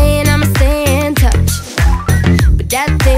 saying I'ma stay in touch, but that thing